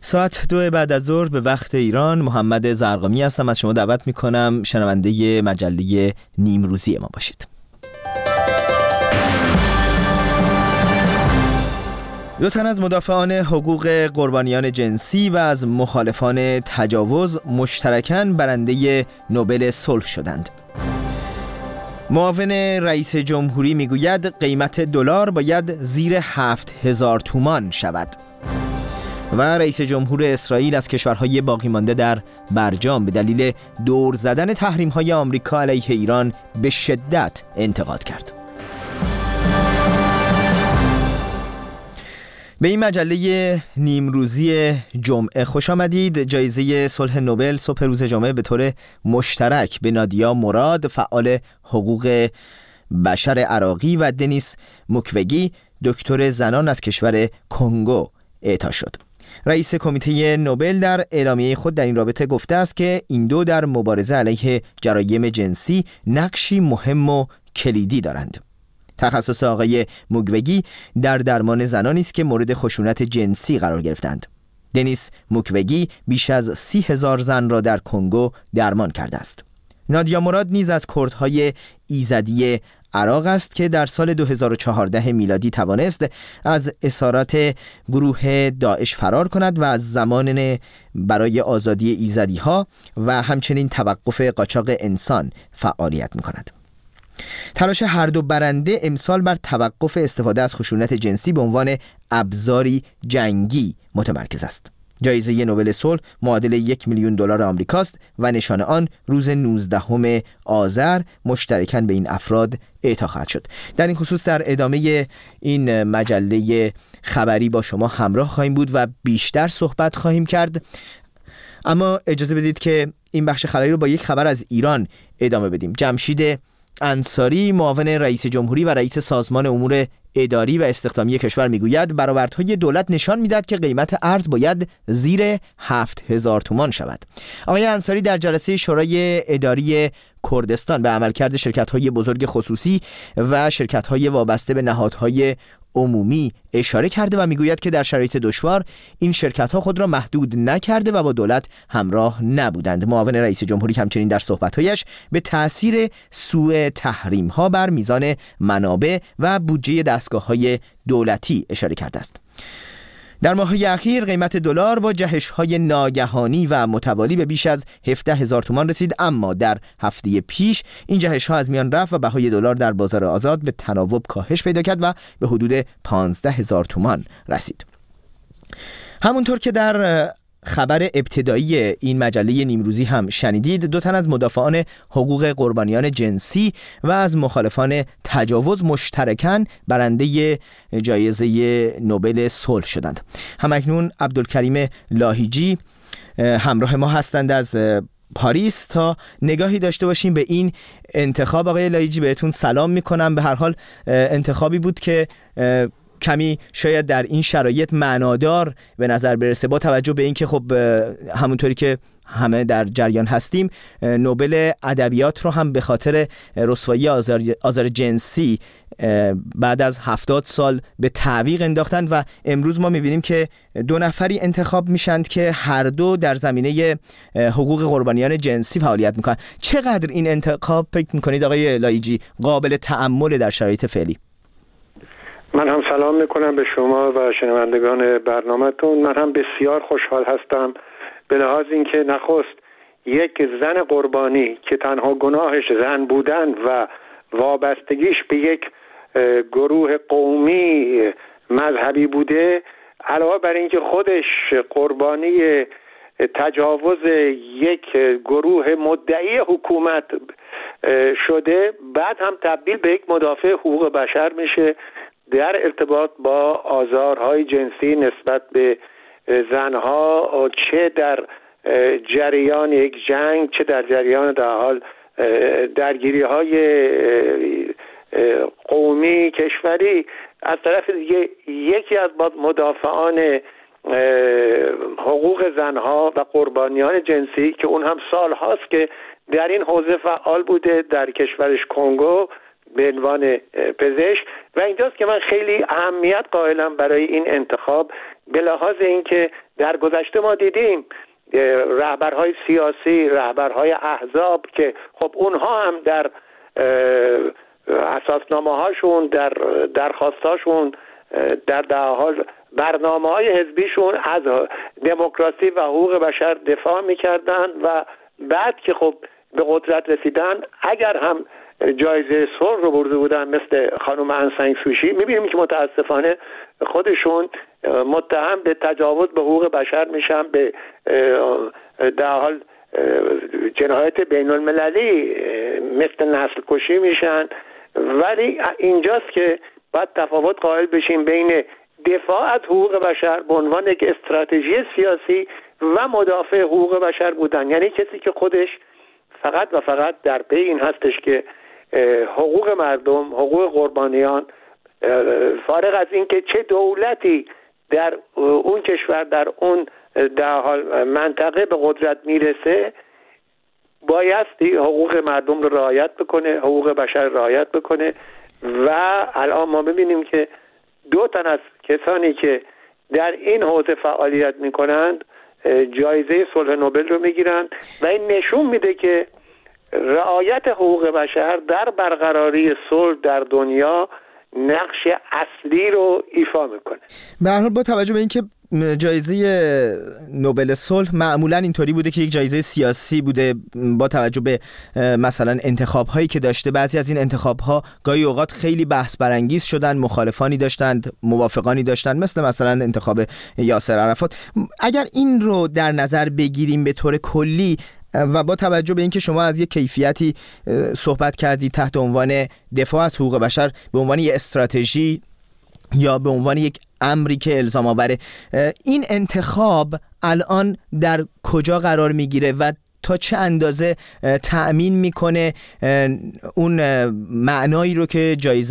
ساعت 2 بعد از ظهر به وقت ایران. محمد زرقامی هستم. از شما دعوت میکنم شنونده مجله نیمروزی ما باشید. دو تن از مدافعان حقوق قربانیان جنسی و از مخالفان تجاوز مشترکاً برنده نوبل صلح شدند. معاون رئیس جمهوری میگوید قیمت دلار باید زیر 7000 تومان شود. و رئیس جمهور اسرائیل از کشورهای باقی مانده در برجام به دلیل دور زدن تحریم‌های آمریکا علیه ایران به شدت انتقاد کرد. به این مجله نیمروزی جمعه خوش آمدید. جایزه صلح نوبل صبح روز جمعه به طور مشترک به نادیا مراد فعال حقوق بشر عراقی و دنیس موکوگی دکتر زنان از کشور کنگو اعطا شد. رئیس کمیته نوبل در اعلامیه خود در این رابطه گفته است که این دو در مبارزه علیه جرایم جنسی نقشی مهم و کلیدی دارند. تخصص آقای موکوگی در درمان زنانی است که مورد خشونت جنسی قرار گرفتند. دنیس موکوگی بیش از 30,000 زن را در کنگو درمان کرده است. نادیا مراد نیز از کردهای ایزدی عراق است که در سال 2014 میلادی توانست از اسارات گروه داعش فرار کند و از زمان برای آزادی ایزدی ها و همچنین توقف قاچاق انسان فعالیت می کند. تلاش هر دو برنده امسال بر توقف استفاده از خشونت جنسی به عنوان ابزاری جنگی متمرکز است. جایزه نوبل صلح معادل $1,000,000 آمریکاست و نشان آن روز 19 آذر مشترکاً به این افراد اعطا خواهد شد. در این خصوص در ادامه این مجله خبری با شما همراه خواهیم بود و بیشتر صحبت خواهیم کرد. اما اجازه بدید که این بخش خبری رو با یک خبر از ایران ادامه بدیم. جمشید انصاری معاون رئیس جمهوری و رئیس سازمان امور اداری و استخدامی کشور میگوید برآوردهای دولت نشان میدهد که قیمت ارز باید زیر 7000 تومان شود. آقای انصاری در جلسه شورای اداری کردستان به عملکرد شرکت‌های بزرگ خصوصی و شرکت‌های وابسته به نهادهای عمومی اشاره کرده و میگوید که در شرایط دشوار این شرکت‌ها خود را محدود نکرده و با دولت همراه نبودند. معاون رئیس جمهوری همچنین در صحبت‌هایش به تأثیر سوء تحریم‌ها بر میزان منابع و بودجه دستگاه‌های دولتی اشاره کرده است. در ماه‌های اخیر قیمت دلار با جهش‌های ناگهانی و متوالی به بیش از 17,000 تومان رسید، اما در هفته پیش این جهش‌ها از میان رفت و بهای دلار در بازار آزاد به تناوب کاهش پیدا کرد و به حدود 15,000 تومان رسید. همونطور که در خبر ابتدایی این مجله نیمروزی هم شنیدید، دو تن از مدافعان حقوق قربانیان جنسی و از مخالفان تجاوز مشترکاً برنده جایزه نوبل صلح شدند. همکنون عبدالکریم لاهیجی همراه ما هستند از پاریس تا نگاهی داشته باشیم به این انتخاب. آقای لاهیجی بهتون سلام میکنم. به هر حال انتخابی بود که کمی شاید در این شرایط معنادار به نظر برسه با توجه به اینکه خب همونطوری که همه در جریان هستیم نوبل ادبیات رو هم به خاطر رسوایی آزار جنسی بعد از 70 سال به تعویق انداختن و امروز ما می‌بینیم که دو نفری انتخاب میشند که هر دو در زمینه حقوق قربانیان جنسی فعالیت میکنن. چقدر این انتخاب فکر میکنید آقای لاهیجی قابل تأمل در شرایط فعلی؟ من هم سلام میکنم به شما و شنوندگان برنامه‌تون. من هم بسیار خوشحال هستم به لحاظ اینکه نخست یک زن قربانی که تنها گناهش زن بودن و وابستگیش به یک گروه قومی مذهبی بوده، علاوه بر اینکه خودش قربانی تجاوز یک گروه مدعی حکومت شده، بعد هم تبدیل به یک مدافع حقوق بشر میشه در ارتباط با آزارهای جنسی نسبت به زنها، چه در جریان یک جنگ چه در جریان در حال درگیری‌های قومی کشوری. از طرف دیگه یکی از مدافعان حقوق زنها و قربانیان جنسی که اون هم سال هاست که در این حوزه فعال بوده در کشورش کنگو به عنوان پزشک، و اینجاست که من خیلی اهمیت قائلم برای این انتخاب به لحاظ اینکه در گذشته ما دیدیم رهبرهای سیاسی، رهبرهای احزاب که خب اونها هم در اساسنامه هاشون، در درخواستاشون، در حال برنامه‌های حزبیشون از دموکراسی و حقوق بشر دفاع می‌کردند و بعد که خب به قدرت رسیدن اگر هم جایزه صلح رو برده بودن مثل خانم آن سان سوچی، می‌بینیم که متاسفانه خودشون متهم به تجاوز به حقوق بشر میشن، به در حال جنایت بین المللی مثل نسل کشی میشن. ولی اینجاست که باید تفاوت قائل بشیم بین دفاع از حقوق بشر به عنوان یک استراتژی سیاسی و مدافع حقوق بشر بودن، یعنی کسی که خودش فقط و فقط در پی این هستش که حقوق مردم، حقوق قربانیان، فارغ از اینکه چه دولتی در اون کشور، در اون در حال منطقه به قدرت میرسه، بایستی حقوق مردم رو رعایت بکنه، حقوق بشر رعایت بکنه. و الان ما ببینیم که 2 تن از کسانی که در این حوزه فعالیت میکنند جایزه صلح نوبل رو میگیرند و این نشون میده که رعایت حقوق بشر در برقراری صلح در دنیا نقش اصلی رو ایفا میکنه. به هر حال با توجه به اینکه جایزه نوبل صلح معمولا اینطوری بوده که یک جایزه سیاسی بوده، با توجه به مثلا انتخاب هایی که داشته، بعضی از این انتخاب ها گاهی اوقات خیلی بحث برانگیز شدن، مخالفانی داشتند، موافقانی داشتند، مثلا انتخاب یاسر عرفات. اگر این رو در نظر بگیریم به طور کلی و با توجه به اینکه شما از یک کیفیتی صحبت کردید تحت عنوان دفاع از حقوق بشر به عنوان یک استراتژی یا به عنوان یک امری که الزام آوره، این انتخاب الان در کجا قرار میگیره و تا چه اندازه تأمین میکنه اون معنایی رو که جایزه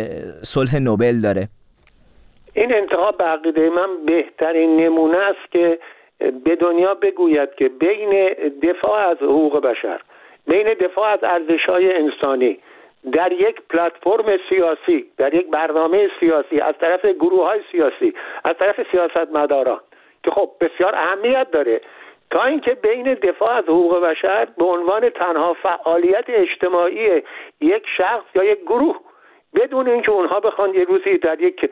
صلح نوبل داره؟ این انتخاب به عقیده من بهترین نمونه است که به دنیا بگوید که بین دفاع از حقوق بشر، بین دفاع از ارزش‌های انسانی در یک پلتفرم سیاسی، در یک برنامه سیاسی از طرف گروه‌های سیاسی، از طرف سیاستمداران که خب بسیار اهمیت داره، تا اینکه بین دفاع از حقوق بشر به عنوان تنها فعالیت اجتماعی یک شخص یا یک گروه، بدون اینکه اونها بخوان یه روزی در یک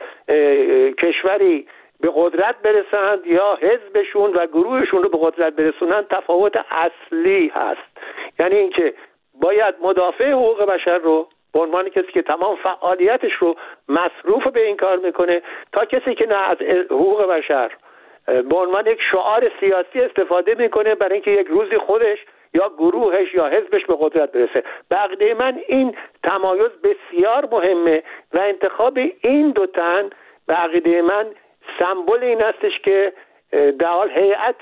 کشوری به قدرت برسند یا حزبشون و گروهشون رو به قدرت برسونن، تفاوت اصلی هست. یعنی اینکه باید مدافع حقوق بشر رو به عنوان کسی که تمام فعالیتش رو مصروف به این کار میکنه، تا کسی که نه از حقوق بشر به عنوان یک شعار سیاسی استفاده میکنه برای اینکه یک روزی خودش یا گروهش یا حزبش به قدرت برسه. به عقیده من این تمایز بسیار مهمه و انتخاب این 2 تن به عقیده من سمبل این هستش که در حال هیئت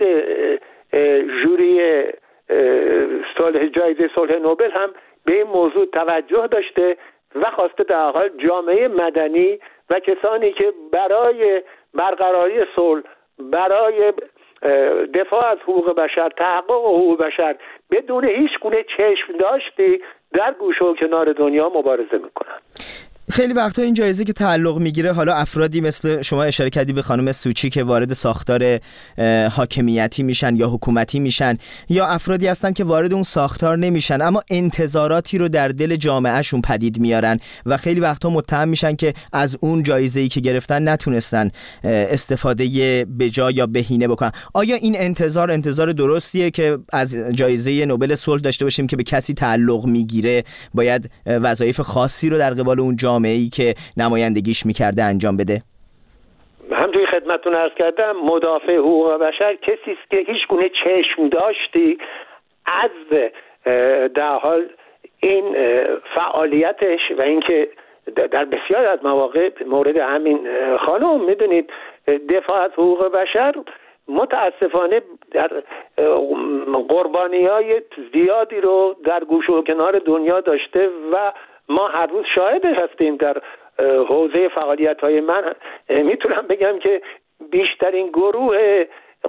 جوری جایزه صلح نوبل هم به این موضوع توجه داشته و خواسته در حال جامعه مدنی و کسانی که برای برقراری صلح، برای دفاع از حقوق بشر، تحقق حقوق بشر بدون هیچ گونه چشم داشتی در گوشه و کنار دنیا مبارزه میکنن. خیلی وقتا این جایزه که تعلق میگیره، حالا افرادی مثل شما اشاره کردی به خانم سوچی که وارد ساختار حاکمیتی میشن یا حکومتی میشن، یا افرادی هستن که وارد اون ساختار نمیشن اما انتظاراتی رو در دل جامعهشون پدید میارن و خیلی وقتا متهم میشن که از اون جایزه‌ای که گرفتن نتونستن استفاده بجا یا بهینه بکنن. آیا این انتظار درستیه که از جایزه نوبل صلح داشته باشیم که به کسی تعلق میگیره باید وظایف خاصی رو در قبال اون جامعه‌ای که نمایندگیش میکرده انجام بده؟ همونطوری خدمتتون عرض کردم، مدافع حقوق بشر کسی است که هیچ گونه چشم داشتی از در حال این فعالیتش و اینکه در بسیار از مواقع مورد همین خانم میدونید دفاع از حقوق بشر متاسفانه در قربانی‌های زیادی رو در گوشه و کنار دنیا داشته و ما هر روز شاهدش هستیم. در حوزه فعالیت‌های من میتونم بگم که بیشترین گروه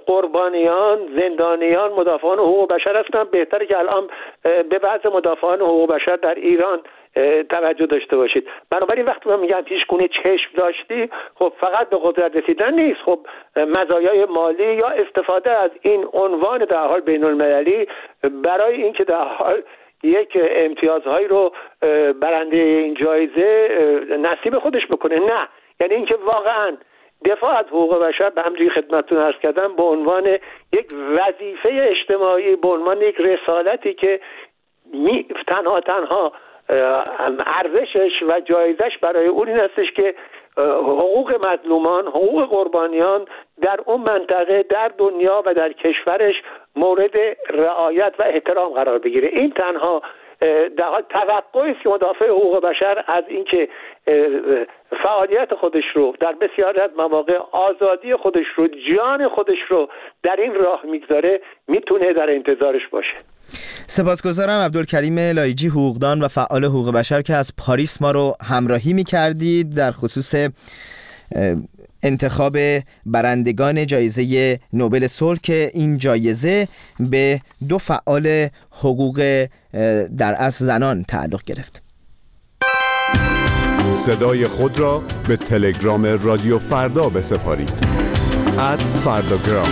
قربانیان، زندانیان، مدافعان حقوق بشر هستن. بهتره که الان به بعض مدافعان حقوق بشر در ایران توجه داشته باشید. بنابراین وقتی من میگم هیچ گونه چشم داشتی، خب فقط به قدرت رسیدن نیست، خب مزایای مالی یا استفاده از این عنوان در حال بین المللی برای اینکه در حال یک امتیازهایی رو برنده این جایزه نصیب خودش بکنه. نه، یعنی اینکه واقعا دفاع از حقوق بشر به همجوری خدمتتون عرض کردم به عنوان یک وظیفه اجتماعی، به عنوان یک رسالتی که تنها ارزشش و جایزش برای اون این هستش که حقوق مظلومان، حقوق قربانیان در اون منطقه، در دنیا و در کشورش مورد رعایت و احترام قرار بگیره. این تنها در حال توقعی است که مدافع حقوق بشر از اینکه فعالیت خودش رو در بسیاری از مواقع آزادی خودش رو، جان خودش رو در این راه میگذاره، میتونه در انتظارش باشه. سپاسگزارم عبدالکریم لایجی، حقوقدان و فعال حقوق بشر که از پاریس ما رو همراهی می‌کردید در خصوص انتخاب برندگان جایزه نوبل صلح که این جایزه به 2 فعال حقوق در اصل زنان تعلق گرفت. صدای خود را به تلگرام رادیو فردا بسپارید. @فرداگرام.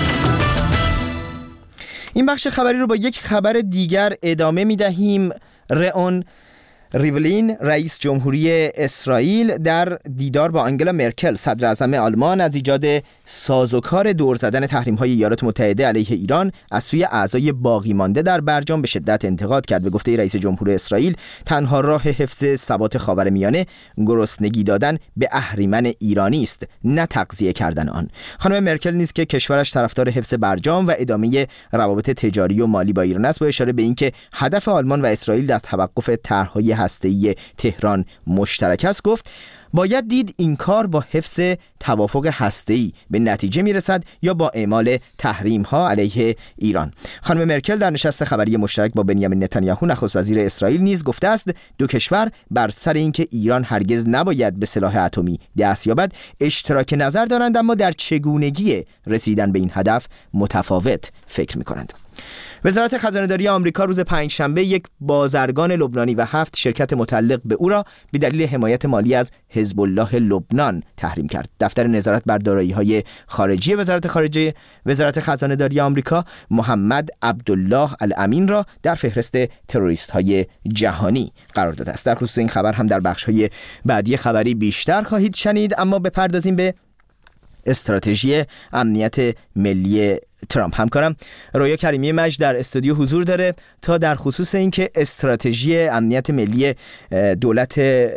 این بخش خبری رو با یک خبر دیگر ادامه می‌دهیم. رئون ریولین رئیس جمهوری اسرائیل در دیدار با آنگلا مرکل صدر اعظم آلمان از ایجاد سازوکار دور زدن تحریم‌های ایالات متحده علیه ایران از سوی اعضای باقی مانده در برجام به شدت انتقاد کرد. به گفته رئیس جمهور اسرائیل تنها راه حفظ ثبات خاورمیانه گرسنگی دادن به اهریمن ایرانی است، نه تغذیه کردن آن. خانم مرکل نیز که کشورش طرفدار حفظ برجام و ادامه روابط تجاری و مالی با ایران است، با اشاره به اینکه هدف آلمان و اسرائیل در توقف طرح‌های هسته‌ای تهران مشترک است، گفت باید دید این کار با حفظ توافق هسته‌ای به نتیجه میرسد یا با اعمال تحریم‌ها علیه ایران. خانم مرکل در نشست خبری مشترک با بنیامین نتانیاهو نخست وزیر اسرائیل نیز گفته است 2 کشور بر سر اینکه ایران هرگز نباید به سلاح اتمی دست یابد اشتراک نظر دارند، اما در چگونگی رسیدن به این هدف متفاوت فکر می‌کنند. وزارت خزانه‌داری آمریکا روز پنجشنبه یک بازرگان لبنانی و 7 شرکت متعلق به او را به دلیل حمایت مالی از حزب الله لبنان تحریم کرد. دفتر نظارت بر دارایی‌های خارجی وزارت خزانه‌داری آمریکا محمد عبدالله الامین را در فهرست تروریست‌های جهانی قرار داده است. در خصوص این خبر هم در بخش‌های بعدی خبری بیشتر خواهید شنید، اما بپردازیم به استراتژی امنیت ملی ترامپ. همکارم رویا کریمی مجد در استودیو حضور داره تا در خصوص اینکه استراتژی امنیت ملی دولت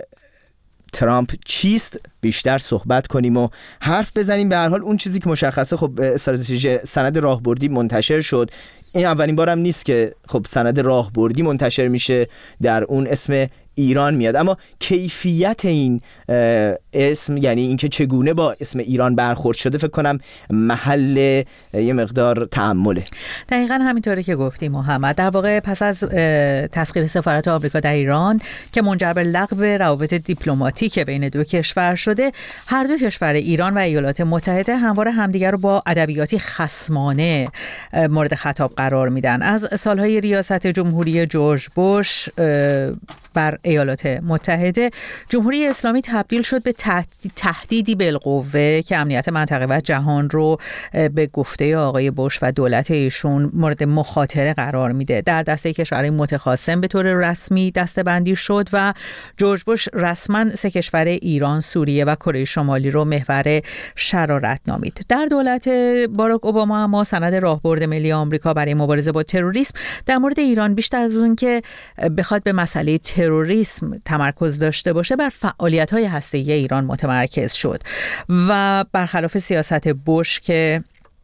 ترامپ چیست بیشتر صحبت کنیم و حرف بزنیم. به هر حال اون چیزی که مشخصه، خب استراتژی سند راهبردی منتشر شد. این اولین بارم نیست که خب سند راهبردی منتشر میشه در اون اسم ایران میاد، اما کیفیت این اسم، یعنی اینکه چگونه با اسم ایران برخورد شده، فکر کنم محل یه مقدار تأمله. دقیقاً همینطوره که گفتی محمد. در واقع پس از تسخیر سفارت آمریکا در ایران که منجر به لغو روابط دیپلماتیک بین 2 کشور شده، هر 2 کشور ایران و ایالات متحده همواره همدیگر رو با ادبیاتی خصمانه مورد خطاب قرار میدن. از سالهای ریاست جمهوری جورج بوش بر ایالات متحده، جمهوری اسلامی تبدیل شد به تهدیدی بالقوه که امنیت منطقه و جهان رو به گفته آقای بوش و دولت ایشون مورد مخاطره قرار میده. در دسته کشورهای متخاصم به طور رسمی دسته‌بندی شد و جورج بوش رسما 3 کشور ایران، سوریه و کره شمالی رو محور شرارت نامید. در دولت باراک اوباما اما سند راهبرد ملی آمریکا برای مبارزه با تروریسم در مورد ایران بیشتر از اون که بخواد به مسئله تروریسم تمرکز داشته باشه، بر فعالیت‌های هسته‌ای ایران متمرکز شد و برخلاف سیاست بوش که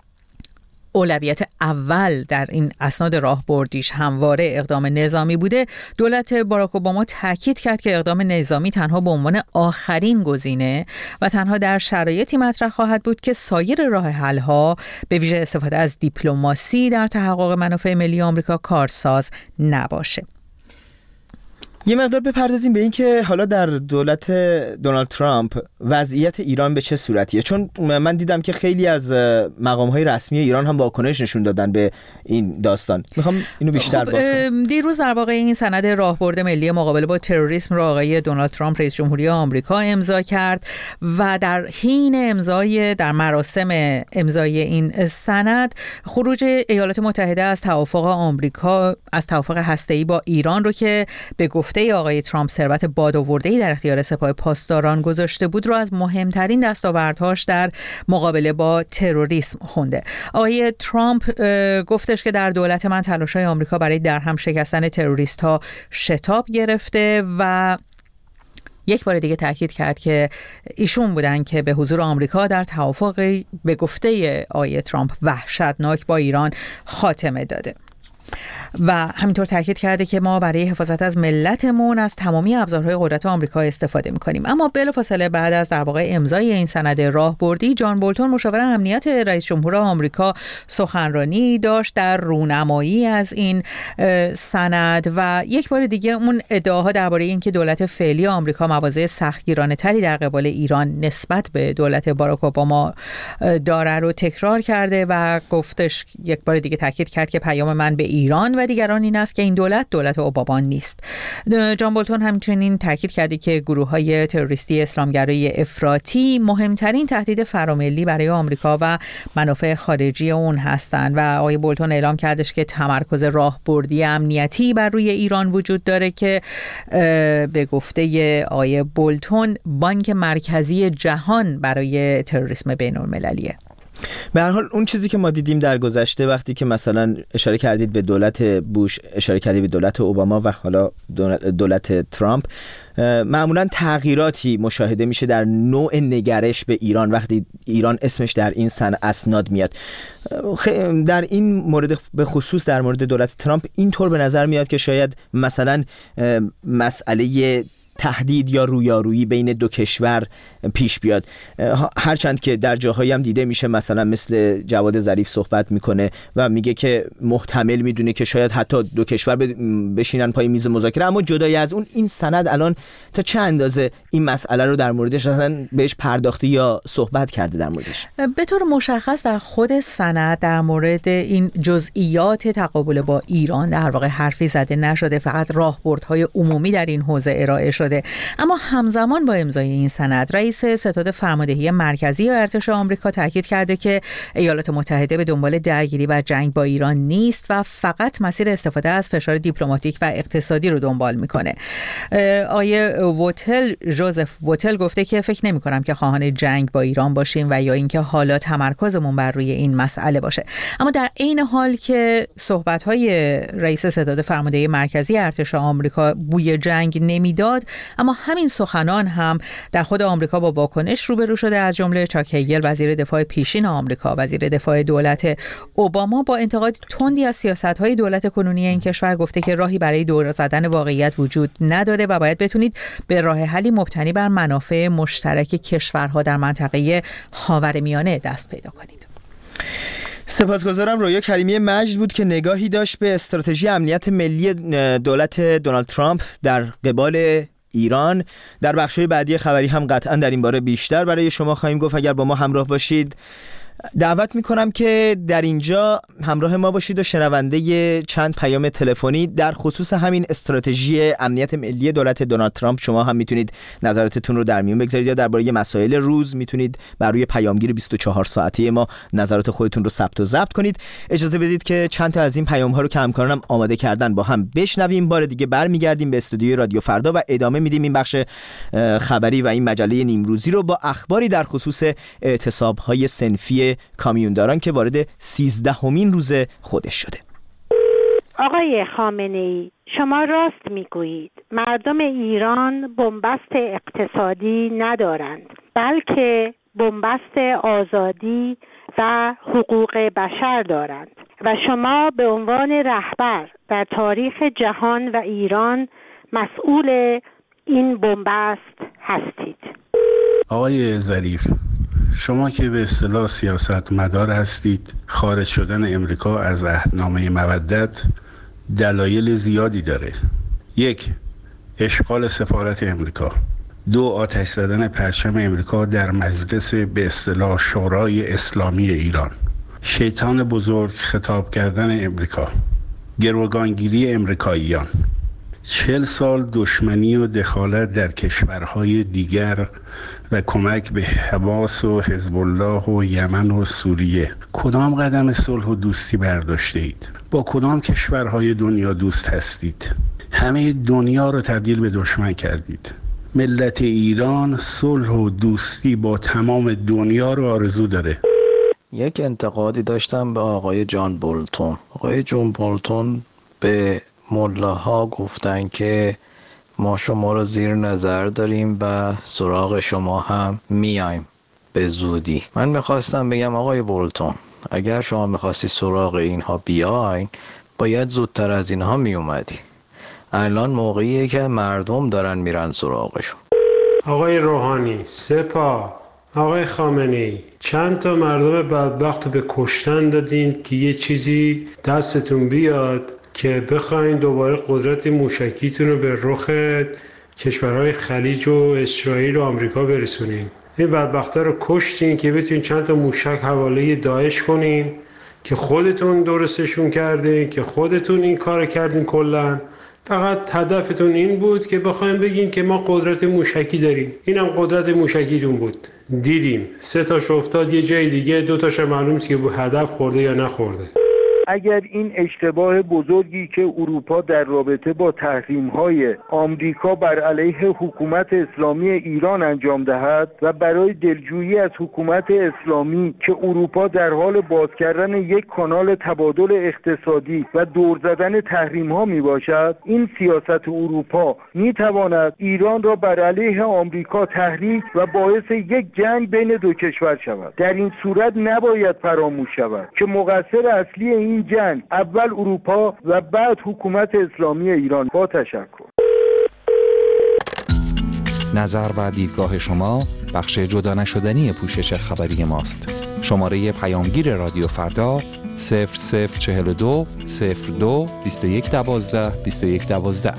اولویت اول در این اسناد راهبردیش همواره اقدام نظامی بوده، دولت باراک اوباما تاکید کرد که اقدام نظامی تنها به عنوان آخرین گزینه و تنها در شرایطی مطرح خواهد بود که سایر راه حل‌ها به ویژه استفاده از دیپلماسی در تحقق منافع ملی آمریکا کارساز نباشه. یه مقدار بپردازیم به این که حالا در دولت دونالد ترامپ وضعیت ایران به چه صورتیه، چون من دیدم که خیلی از مقام‌های رسمی ایران هم واکنش نشون دادن به این داستان. میخوام اینو بیشتر باز کنم. دیروز در واقع این سند راهبرد ملی مقابله با تروریسم را آقای دونالد ترامپ رئیس جمهوری آمریکا امضا کرد و در حین در مراسم امضای این سند خروج ایالات متحده از توافق آمریکا از توافق هسته‌ای با ایران رو که به گفته آقای ترامپ ثروت بادآورده‌ای در اختیار سپاه پاسداران گذاشته بود رو از مهمترین دستاوردهاش در مقابله با تروریسم خونده. آقای ترامپ گفتش که در دولت من تلاش‌های آمریکا برای درهم شکستن تروریست‌ها شتاب گرفته و یک بار دیگه تاکید کرد که ایشون بودن که به حضور آمریکا در توافقی به گفته آقای ترامپ وحشتناک با ایران خاتمه داده. و همینطور تاکید کرده که ما برای حفاظت از ملتمون از تمامی ابزارهای قدرت آمریکا استفاده می‌کنیم. اما بلافاصله بعد از در واقع امضای این سند راهبردی، جان بولتون مشاور امنیت رئیس جمهور آمریکا سخنرانی داشت در رونمایی از این سند و یک بار دیگه اون ادعاها درباره اینکه دولت فعلی آمریکا مواضع سختگیرانه‌تری در قبال ایران نسبت به دولت باراک اوباما داره رو تکرار کرده و گفتش یک بار دیگه تاکید کرد که پیام من به ایران و دیگران این است که این دولت اوباما نیست. جان بولتون همچنین تاکید کرده که گروه‌های تروریستی اسلامگرای افراطی مهمترین تهدید فراملی برای آمریکا و منافع خارجی اون هستند و آقای بولتون اعلام کردش که تمرکز راهبردی امنیتی بر روی ایران وجود داره که به گفته آقای بولتون بانک مرکزی جهان برای تروریسم بین‌المللیه. به هر حال اون چیزی که ما دیدیم در گذشته وقتی که مثلا اشاره کردید به دولت بوش، اشاره کردید به دولت اوباما و حالا دولت ترامپ، معمولا تغییراتی مشاهده میشه در نوع نگرش به ایران وقتی ایران اسمش در این اسناد میاد. در این مورد به خصوص در مورد دولت ترامپ اینطور به نظر میاد که شاید مثلا مسئله تهدید یا رویارویی بین دو کشور پیش بیاد، هرچند که در جاهایی هم دیده میشه مثلا مثل جواد ظریف صحبت میکنه و میگه که محتمل میدونه که شاید حتی دو کشور بشینن پای میز مذاکره. اما جدای از اون این سند الان تا چه اندازه این مسئله رو در موردش اصلا بهش پرداخته یا صحبت کرده در موردش؟ به طور مشخص در خود سند در مورد این جزئیات تقابل با ایران در واقع حرفی زده نشده، فقط راهبردهای عمومی در این حوزه ارائه شده. اما همزمان با امضای این سند رئیس ستاد فرماندهی مرکزی ارتش آمریکا تاکید کرده که ایالات متحده به دنبال درگیری و جنگ با ایران نیست و فقط مسیر استفاده از فشار دیپلماتیک و اقتصادی رو دنبال میکنه. آیه جوزف ووتل گفته که فکر نمی کنم که خواهان جنگ با ایران باشیم و یا اینکه حالا تمرکزمون بر روی این مسئله باشه. اما در عین حال که صحبت‌های رئیس ستاد فرماندهی مرکزی ارتش آمریکا بوی جنگ نمیداد، اما همین سخنان هم در خود آمریکا با واکنش روبرو شده، از جمله چاک هیگل وزیر دفاع پیشین آمریکا، وزیر دفاع دولت اوباما با انتقاد تندی از سیاست‌های دولت کنونی این کشور گفته که راهی برای دور زدن واقعیت وجود نداره و باید بتونید به راه حلی مبتنی بر منافع مشترک کشورها در منطقه خاورمیانه دست پیدا کنید. سپاسگزارم. رویا کریمی مجد بود که نگاهی داشت به استراتژی امنیت ملی دولت دونالد ترامپ در قبال ایران. در بخش‌های بعدی خبری هم قطعاً در این باره بیشتر برای شما خواهیم گفت. اگر با ما همراه باشید دعوت میکنم که در اینجا همراه ما باشید و شنونده چند پیام تلفنی در خصوص همین استراتژی امنیت ملی دولت دونالد ترامپ شما هم میتونید نظراتتون رو در میون بگذارید یا درباره مسائل روز میتونید بر روی پیامگیر 24 ساعته ما نظرات خودتون رو ثبت و ضبط کنید. اجازه بدید که چند تا از این پیام ها رو که همکارانم آماده کردن با هم بشنویم. بار دیگه برمیگردیم به استودیوی رادیو فردا و ادامه میدیم این بخش خبری و این مجله نیمروزی رو با اخباری در خصوص اعتصاب‌های صنفی کامیونداران که وارد 13مین روز خودش شده. آقای خامنه‌ای، شما راست میگویید. مردم ایران بنبست اقتصادی ندارند، بلکه بنبست آزادی و حقوق بشر دارند و شما به عنوان رهبر در تاریخ جهان و ایران مسئول این بنبست هستید. آقای ظریف، شما که به اصطلاح سیاستمدار هستید، خارج شدن امریکا از عهدنامه مودت دلایل زیادی داره. 1. اشغال سفارت امریکا. 2. آتش زدن پرچم امریکا در مجلس به اصطلاح شورای اسلامی ایران. شیطان بزرگ خطاب کردن امریکا. گروگانگیری امریکاییان. 40 سال دشمنی و دخالت در کشورهای دیگر و کمک به حماس و حزب الله و یمن و سوریه. کدام قدم صلح و دوستی برداشته اید؟ با کدام کشورهای دنیا دوست هستید؟ همه دنیا رو تبدیل به دشمن کردید. ملت ایران صلح و دوستی با تمام دنیا رو آرزو داره. یک انتقادی داشتم به آقای جان بولتون. آقای جان بولتون به ملاها گفتن که ما شما رو زیر نظر داریم و سراغ شما هم میایم به زودی. من میخواستم بگم آقای بولتون، اگر شما میخواستی سراغ اینها بیاین باید زودتر از اینها میومدی. الان موقعیه که مردم دارن میرن سراغشون. آقای روحانی، سپاه، آقای خامنه‌ای، چند تا مردم بدبخت رو به کشتن دادین که یه چیزی دستتون بیاد که بخواین دوباره قدرت موشکیتون رو به رخ کشورهای خلیج و اسرائیل و آمریکا برسونین. این بدبختا رو کشتین که بتونین چند تا موشک حواله داعش کنین که خودتون درستشون کردین، که خودتون این کار کردین. کلا فقط هدفتون این بود که بخوایم بگین که ما قدرت موشکی داریم. اینم قدرت موشکیتون بود. دیدیم 3 تاش افتاد یه جای دیگه، 2 تاش معلوم نیست که هدف خورده یا نخورده. اگر این اشتباه بزرگی که اروپا در رابطه با تحریم‌های آمریکا بر علیه حکومت اسلامی ایران انجام دهد و برای دلجویی از حکومت اسلامی که اروپا در حال باز کردن یک کانال تبادل اقتصادی و دور زدن تحریم‌ها میباشد، این سیاست اروپا میتواند ایران را بر علیه آمریکا تحریک و باعث یک جنگ بین 2 کشور شود. در این صورت نباید فراموش شود که مقصر اصلی این جنگ اول اروپا و بعد حکومت اسلامی ایران. با تشکر. نظر و دیدگاه شما بخش جدا نشدنی پوشش خبری ماست. شماره پیامگیر رادیو فردا 0042 02 2112 2112.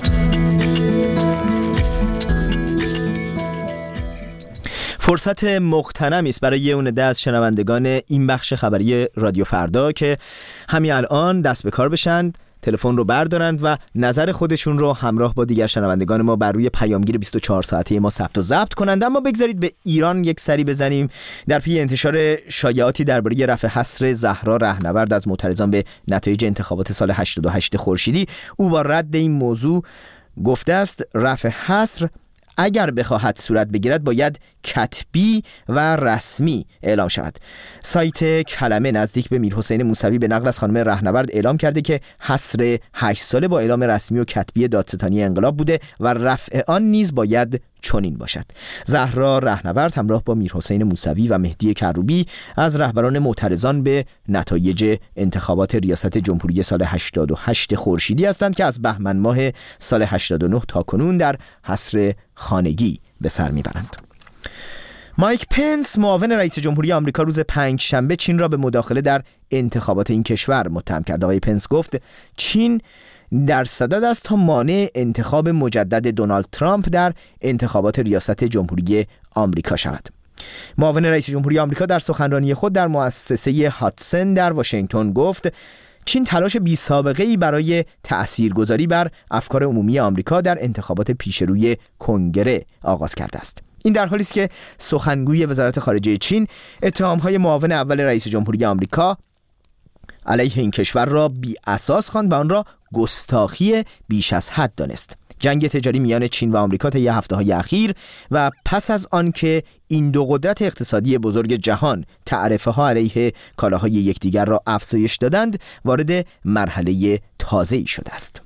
فرصت مغتنمی است برای اون ده از شنوندگان این بخش خبری رادیو فردا که همین الان دست به کار بشن، تلفن رو بردارند و نظر خودشون رو همراه با دیگر شنوندگان ما بر روی پیامگیر 24 ساعته ما ثبت و ضبط کنند. اما بگذارید به ایران یک سری بزنیم. در پی انتشار شایعاتی درباره رفع حصر زهرا رهنورد از معترضان به نتایج انتخابات سال 88 خورشیدی، او با رد این موضوع گفته است رفع حصر اگر بخواهد صورت بگیرد باید کتبی و رسمی اعلام شود. سایت کلمه نزدیک به میرحسین موسوی به نقل از خانم رهنورد اعلام کرده که حصر 8 ساله با اعلام رسمی و کتبی دادستانی انقلاب بوده و رفع آن نیز باید چنین باشد. زهرا رهنورد همراه با میرحسین موسوی و مهدی کروبی از رهبران معترضان به نتایج انتخابات ریاست جمهوری سال 88 خورشیدی هستند که از بهمن ماه سال 89 تا کنون در حصر خانگی به سر میبرند. مایک پنس معاون رئیس جمهوری آمریکا روز 5 شنبه چین را به مداخله در انتخابات این کشور متهم کرد. آقای پنس گفت چین در صدد است تا مانع انتخاب مجدد دونالد ترامپ در انتخابات ریاست جمهوری آمریکا شود. معاون رئیس جمهوری آمریکا در سخنرانی خود در مؤسسه هاتسن در واشنگتن گفت چین تلاش بی‌سابقه‌ای برای تأثیرگذاری بر افکار عمومی آمریکا در انتخابات پیشروی کنگره آغاز کرده است. این در حالی است که سخنگوی وزارت خارجه چین اتهام‌های معاون اول رئیس جمهوری آمریکا علیه این کشور را بی اساس خواند و آن را گستاخی بیش از حد دانست. جنگ تجاری میان چین و آمریکا طی هفته‌های اخیر و پس از آن که این دو قدرت اقتصادی بزرگ جهان تعرفه‌ها علیه کالاهای یکدیگر را افزایش دادند، وارد مرحله تازه‌ای شده است.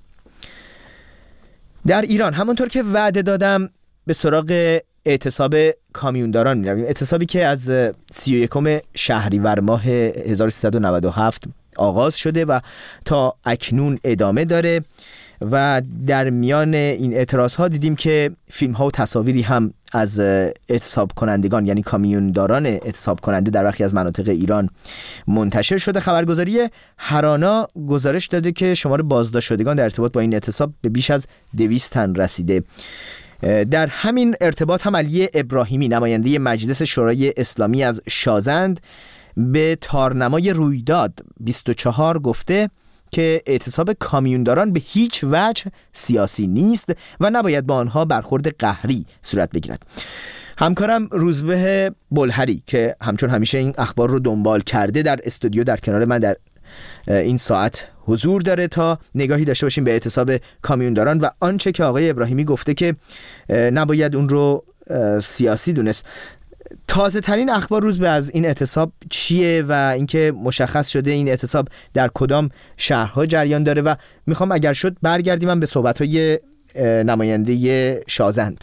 در ایران همانطور که وعده دادم به سراغ اعتصاب کامیونداران می‌رویم. اعتصابی که از 31 شهریور ماه 1397 آغاز شده و تا اکنون ادامه داره. و در میان این اعتراض ها دیدیم که فیلم ها و تصاویری هم از اعتصاب کنندگان یعنی کامیونداران اعتصاب کننده در برخی از مناطق ایران منتشر شده. خبرگزاری هرانا گزارش داده که شمار بازداشت شدگان در ارتباط با این اعتصاب به بیش از 200 تن رسیده. در همین ارتباط هم علی ابراهیمی نماینده مجلس شورای اسلامی از شازند به تارنمای رویداد 24 گفته که اعتصاب کامیونداران به هیچ وجه سیاسی نیست و نباید با آنها برخورد قهری صورت بگیرد. همکارم روزبه بلهری که همچون همیشه این اخبار رو دنبال کرده در استودیو در کنار من در این ساعت حضور داره تا نگاهی داشته باشیم به اعتصاب کامیونداران و آنچه که آقای ابراهیمی گفته که نباید اون رو سیاسی دونست. تازه ترین اخبار روز به از این اعتصاب چیه و اینکه مشخص شده این اعتصاب در کدام شهرها جریان داره و میخوام اگر شد برگردیم من به صحبت‌های نماینده شازند.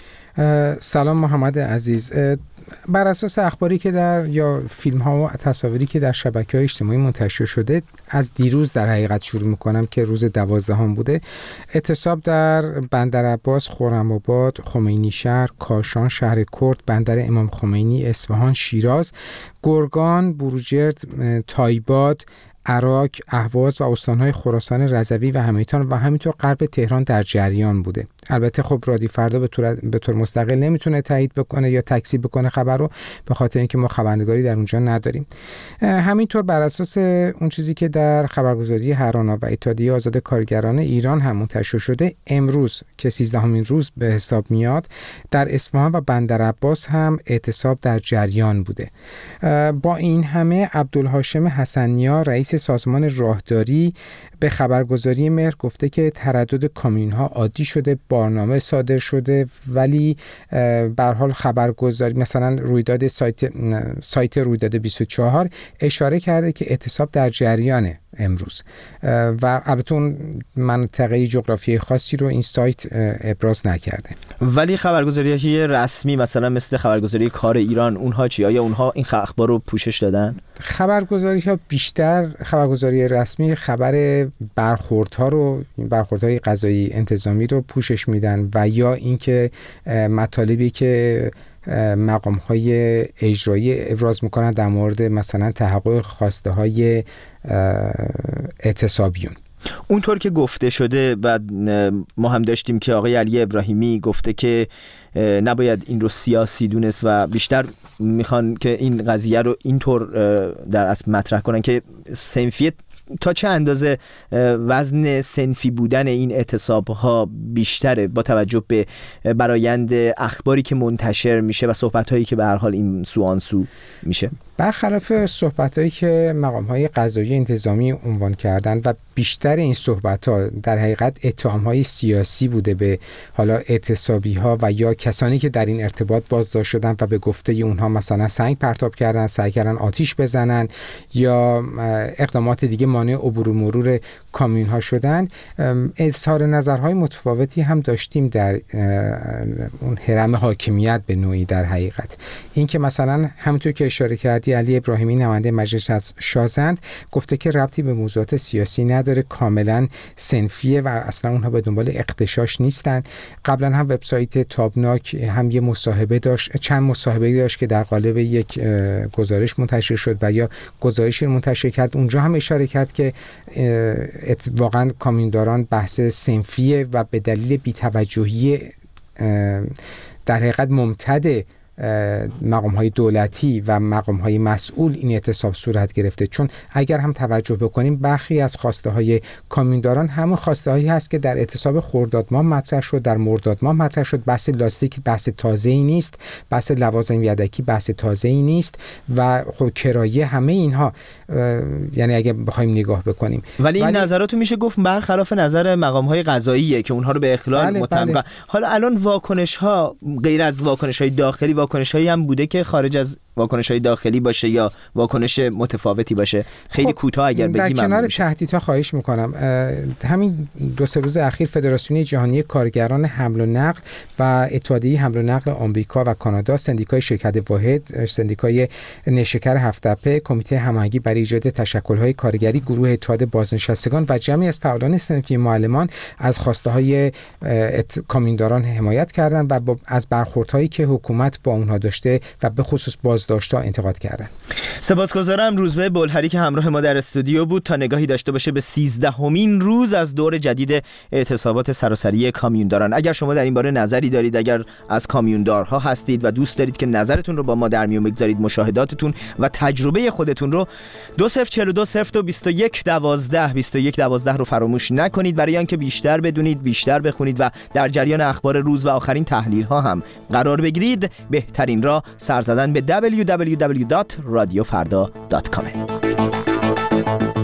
سلام محمد عزیز. بر اساس اخباری که یا فیلم ها و تصاویری که در شبکه‌های اجتماعی منتشر شده، از دیروز در حقیقت شروع میکنم که روز 12 بوده، اعتصاب در بندرعباس، خرم‌آباد، خمینی شهر، کاشان، شهر کرد، بندر امام خمینی، اصفهان، شیراز، گرگان، بروجرد، تایباد، عراق، اهواز و استان‌های خراسان رضوی و همیتان و همینطور غرب تهران در جریان بوده. البته خب رادیو فردا به طور مستقل نمیتونه تایید بکنه یا تکذیب بکنه خبر رو، به خاطر اینکه ما خبرنگاری در اونجا نداریم. همینطور بر اساس اون چیزی که در خبرگزاری هرانا و اتحادیه آزاد کارگران ایران هم منتشر شده، امروز که 13مین روز به حساب میاد، در اصفهان و بندرعباس هم اعتصاب در جریان بوده. با این همه عبدالهاشم حسنیا رئیس سازمان راهداری به خبرگزاری مهر گفته که تردد کامیون‌ها عادی شده، بارنامه صادر شده، ولی به هر حال خبرگزاری مثلا رویداد سایت رویداد 24 اشاره کرده که اعتصاب در جریانه امروز و البته اون منطقه جغرافیایی خاصی رو این سایت ابراز نکرده. ولی خبرگزاری‌های رسمی مثلا مثل خبرگزاری کار ایران اونها چی؟ آیا اونها این اخبار رو پوشش دادن؟ خبرگزاری‌ها بیشتر خبرگزاری رسمی خبر برخوردهای قضایی انتظامی رو پوشش میدن و یا اینکه مطالبی که مقام‌های اجرایی ابراز میکنن در مورد مثلا تحقق خواسته‌های اعتصابیون. اونطور که گفته شده و ما هم داشتیم که آقای علی ابراهیمی گفته که نباید این رو سیاسی دونست و بیشتر میخوان که این قضیه رو اینطور در اصل مطرح کنن که صنفیت تا چه اندازه وزن صنفی بودن این اعتصاب‌ها بیشتره با توجه به برآیند اخباری که منتشر میشه و صحبت‌هایی که به هر حال این سو آن سو میشه. برخلاف صحبت‌هایی که مقام‌های قضایی انتظامی عنوان کردن و بیشتر این صحبت‌ها در حقیقت اتهام‌های سیاسی بوده به حالا اعتصابی‌ها و یا کسانی که در این ارتباط بازداشت شدن و به گفته اونها مثلا سنگ پرتاب کردن، سعی کردن آتش بزنن یا اقدامات دیگه مانع عبور و مرور کامیون‌ها شدن. اظهار نظرهای متفاوتی هم داشتیم در اون هرم حاکمیت به نوعی. در حقیقت این که مثلا همونطور که اشاره کردی علی ابراهیمی نماینده مجلس از شازند گفته که ربطی به موضوعات سیاسی نداره، کاملا صنفیه و اصلا اونها به دنبال اغتشاش نیستن. قبلا هم وبسایت تابناک هم یه مصاحبه داشت، چند مصاحبه داشت که در قالب یک گزارش منتشر شد و یا گزارشی منتشر کرد، اونجا هم اشاره کرد که واقعا کامیونداران بحث صنفیه و به دلیل بی‌توجهی در حقیقت ممتد مقام‌های دولتی و مقام‌های مسئول این اعتصاب صورت گرفته. چون اگر هم توجه بکنیم برخی از خواسته‌های کامیونداران همون خواسته‌هایی هست که در اعتصاب خرداد ماه مطرح شد، در مرداد ماه مطرح شد. بحث لاستیک بحث تازه‌ای نیست، بحث لوازم یدکی بحث تازه‌ای نیست و خب کرایه همه اینها، یعنی اگه بخوایم نگاه بکنیم. ولی این نظراتو میشه گفت برخلاف نظر مقام‌های قضاییه که اونها رو به اخلال متهم کردن. حالا الان واکنش‌ها غیر از واکنش‌های داخلی واکنش‌هایی هم بوده که خارج از واکنش‌های داخلی باشه یا واکنش متفاوتی باشه؟ خیلی کوتاه اگر بگیم. در کنار تهدیدها خواهش میکنم، همین 2-3 روز اخیر فدراسیون جهانی کارگران حمل و نقل و اتحادیه حمل و نقل آمریکا و کانادا، سندیکای شرکت واحد، سندیکای نیشکر هفت‌تپه، کمیته هماهنگی برای ایجاد تشکل‌های کارگری، گروه اتحاد بازنشستگان و جمعی از فعالان صنفی معلمان از خواسته‌های کامیونداران حمایت کردند و از برخوردهایی که حکومت با اونها داشته و به خصوص بازداشت‌ها انتقاد کردند. سپاسگزارم. روزبه بلهری که همراه ما در استودیو بود تا نگاهی داشته باشه به 13مین روز از دور جدید اعتصابات سراسری کامیونداران. اگر شما در این باره نظری دارید، اگر از کامیوندارها هستید و دوست دارید که نظرتون رو با ما در میون بگذارید، مشاهداتتون و تجربه خودتون رو 2042022112 رو فراموش نکنید برای آنکه بیشتر بدونید، بیشتر بخونید و در جریان اخبار روز و آخرین تحلیل ها هم قرار بگیرید. بهترین راه سر زدن به www.radiofarda.com.